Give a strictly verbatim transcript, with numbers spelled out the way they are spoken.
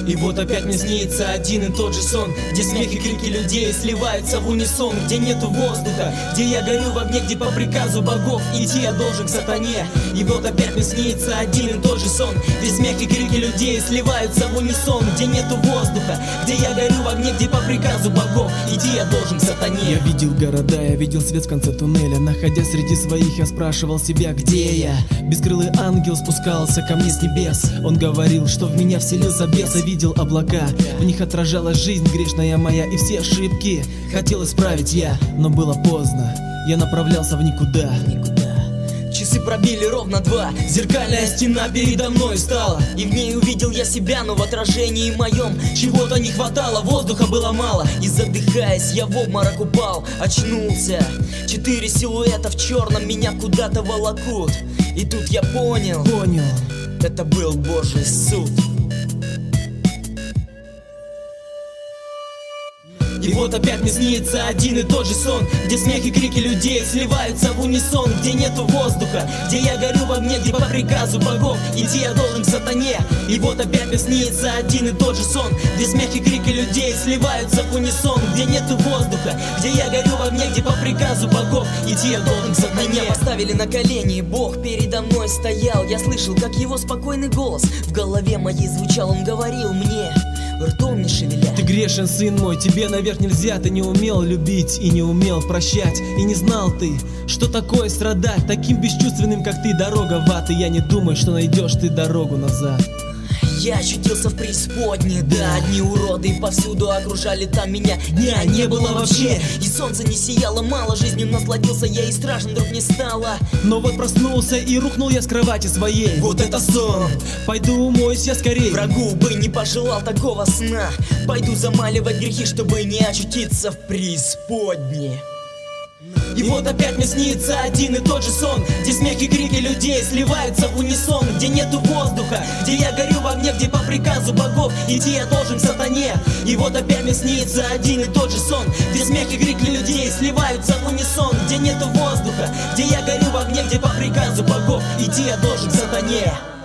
И вот опять мне снится один и тот же сон, где смех и крики людей сливаются в унисон, где нету воздуха, где я горю в огне, где по приказу богов идти я должен к сатане. И вот опять мне снится один и тот же сон, где смех и крики людей сливаются в унисон, где нету воздуха, где я горю в огне, где по приказу богов идти я должен к сатане. Я видел города, я видел свет в конце туннеля. Находясь среди своих, я спрашивал себя, где я? Бескрылый ангел спускался ко мне с небес. Он говорил, что в меня вселился бес. Я видел облака, в них отражалась жизнь грешная моя, и все ошибки хотел исправить я, но было поздно, я направлялся в никуда. Часы пробили ровно два, зеркальная стена передо мной стала, и в ней увидел я себя, но в отражении моем чего-то не хватало, воздуха было мало, и задыхаясь я в обморок упал, очнулся. Четыре силуэта в черном меня куда-то волокут, и тут я понял, Понял, это был Божий суд. И вот опять мне снится один и тот же сон, где смех и крики людей сливаются в унисон, где нету воздуха, где я горю в огне, где по приказу богов идти я должен к сатане. И вот опять мне снится один и тот же сон, где смех и крики людей сливаются в унисон, где нету воздуха, где я горю в огне, где по приказу богов идти я должен к сатане. Меня поставили на колени, и Бог передо мной стоял. Я слышал, как его спокойный голос в голове моей звучал. Он говорил мне, ртом не шевеля: ты грешен, сын мой, тебе наверх нельзя. Ты не умел любить и не умел прощать, и не знал ты, что такое страдать. Таким бесчувственным, как ты, дорога в ад. И я не думаю, что найдешь ты дорогу назад. Я очутился в преисподней, да, одни уроды повсюду окружали там меня. Дня не было вообще, и солнце не сияло, мало жизнью насладился я, и страшно вдруг не стало. Но вот проснулся и рухнул я с кровати своей. Вот это сон! Пойду умоюсь я скорей. Врагу бы не пожелал такого сна. Пойду замаливать грехи, чтобы не очутиться в преисподней. И вот опять мне снится один и тот же сон, где смех и крики людей сливаются в унисон, где нету воздуха, где я горю в огне, где по приказу богов идти я должен к сатане. И вот опять мне снится один и тот же сон, где смех и крики людей сливаются в унисон, где нету воздуха, где я горю в огне, где по приказу богов идти я должен к сатане.